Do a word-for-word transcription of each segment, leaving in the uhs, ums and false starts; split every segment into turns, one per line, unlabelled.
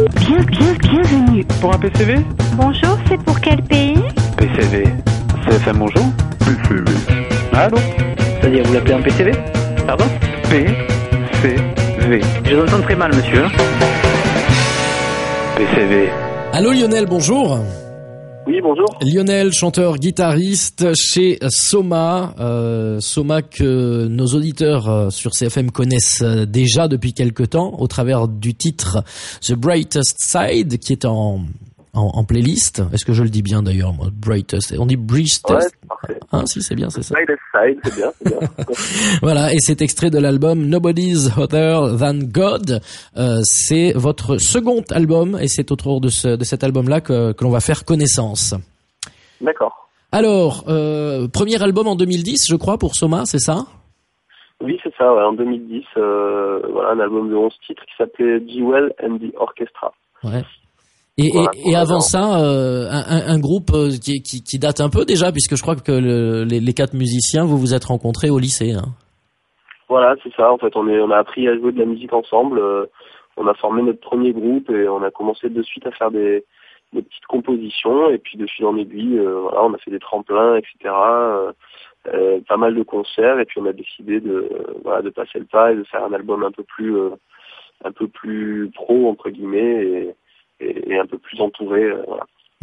Bien, bien, bienvenue.
Pour un P C V?
Bonjour, c'est pour quel pays?
P C V. C F M, bonjour? P C V. Allô?
C'est-à-dire, vous l'appelez un P C V? Pardon?
P C V.
Je vous entends très mal, monsieur.
P C V.
Allô Lionel, bonjour.
Oui, bonjour.
Lionel, chanteur, guitariste chez Soma. Euh, Soma que nos auditeurs euh, sur C F M connaissent euh, déjà depuis quelque temps au travers du titre The Brightest Side qui est en, en, en playlist. Est-ce que je le dis bien d'ailleurs, moi? Brightest. On dit Brightest.
Ouais, c'est parfait.
Ah, si, c'est bien, c'est ça.
Brightest Side, c'est bien, c'est bien.
Voilà, et c'est extrait de l'album Nobody's Other Than God. Euh, c'est votre second album, et c'est autour de, ce, de cet album-là que, que l'on va faire connaissance.
D'accord.
Alors, euh, premier album en deux mille dix, je crois, pour Soma, c'est ça?
Oui, c'est ça, ouais, en deux mille dix, euh, voilà, un album de onze titres qui s'appelait Jewel and the Orchestra.
Ouais. Et, voilà, et, et avant ça, euh, un, un groupe qui, qui, qui date un peu déjà, puisque je crois que le, les, les quatre musiciens, vous vous êtes rencontrés au lycée. Hein.
Voilà, c'est ça. En fait, on, est, on a appris à jouer de la musique ensemble. Euh, on a formé notre premier groupe et on a commencé de suite à faire des, des petites compositions. Et puis de fil en aiguille, euh, voilà, on a fait des tremplins, et cetera. Euh, euh, pas mal de concerts. Et puis on a décidé de, euh, voilà, de passer le pas et de faire un album un peu plus, euh, un peu plus pro entre guillemets. Et, et un peu plus entouré, euh, voilà.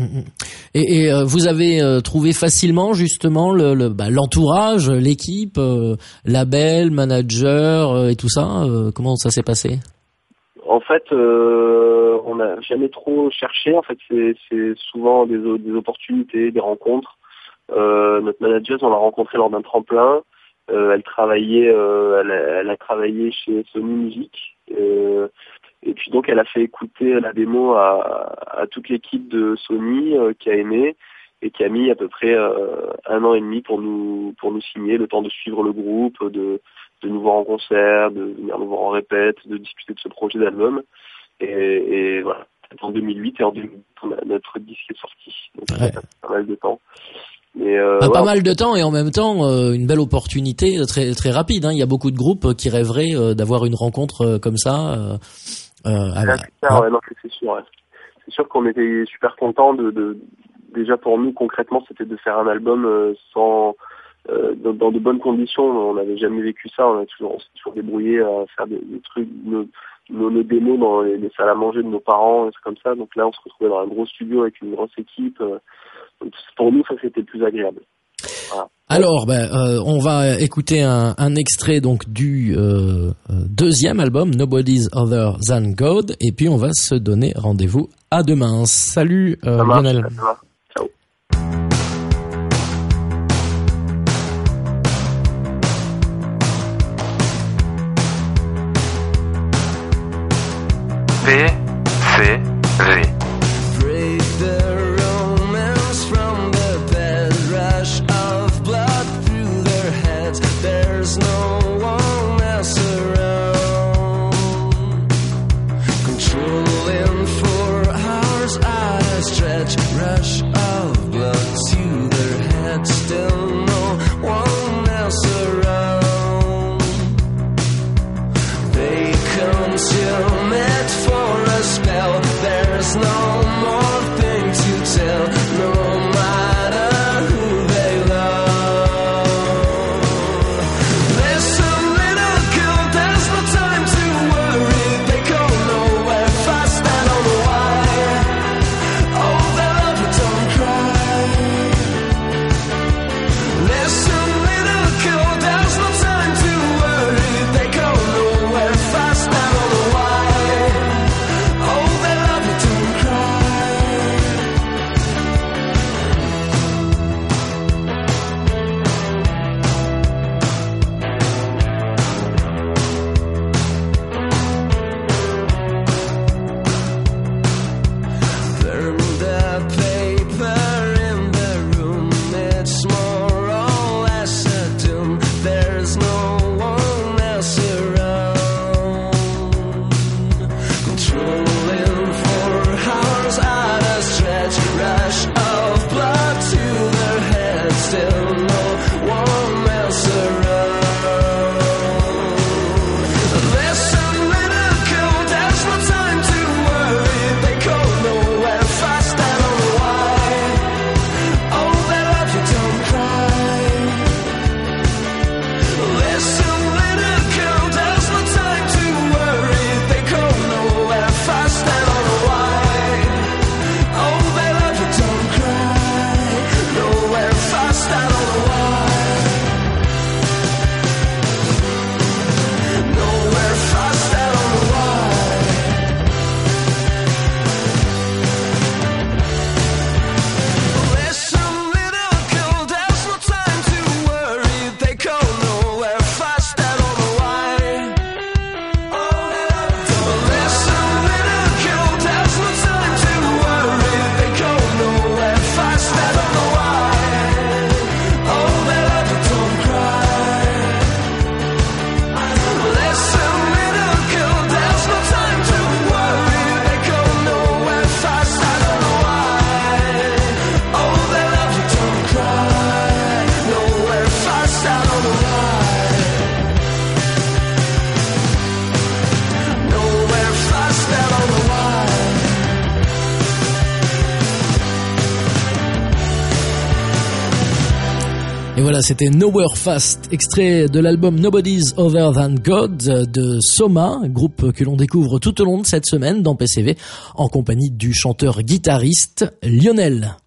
Et, et euh, vous avez euh, trouvé facilement justement le, le bah, l'entourage, l'équipe, euh, label, manager euh, et tout ça. Euh, comment ça s'est passé?
En fait, euh, on n'a jamais trop cherché. En fait, c'est, c'est souvent des, des opportunités, des rencontres. Euh, notre manager, on l'a rencontrée lors d'un tremplin. Euh, elle travaillait, euh, elle, a, elle a travaillé chez Sony Music. Euh, Et puis donc elle a fait écouter la démo à, à toute l'équipe de Sony euh, qui a aimé et qui a mis à peu près euh, un an et demi pour nous pour nous signer, le temps de suivre le groupe, de, de nous voir en concert, de venir nous voir en répète, de discuter de ce projet d'album. Et, et voilà, en deux mille huit et en deux mille huit, on a, notre disque est sorti. Donc ouais. Ça fait pas mal de temps. Mais euh,
ah,
voilà.
Pas mal de temps et en même temps euh, une belle opportunité très très rapide. Hein. Il y a beaucoup de groupes qui rêveraient euh, d'avoir une rencontre euh, comme ça. Euh, euh,
ah, bah, c'est, ça, ouais, non, c'est sûr. Ouais. C'est sûr qu'on était super contents de, de déjà pour nous concrètement c'était de faire un album euh, sans euh, dans, dans de bonnes conditions. On n'avait jamais vécu ça. On a toujours on s'est toujours débrouillé à faire des, des trucs, nos, nos, nos démos dans les, les salles à manger de nos parents, et c'est comme ça. Donc là on se retrouvait dans un gros studio avec une grosse équipe. Euh, donc pour nous ça c'était plus agréable. Voilà.
Alors, ben, euh, on va écouter un, un extrait donc du euh, deuxième album, Nobody's Other Than God, et puis on va se donner rendez-vous à demain. Salut euh, Lionel.
Ciao.
P C V.
Consume it for a spell. There's no
Et voilà, c'était Nowhere Fast, extrait de l'album Nobody's Other Than God de Soma, groupe que l'on découvre tout au long de cette semaine dans P C V, en compagnie du chanteur-guitariste Lionel.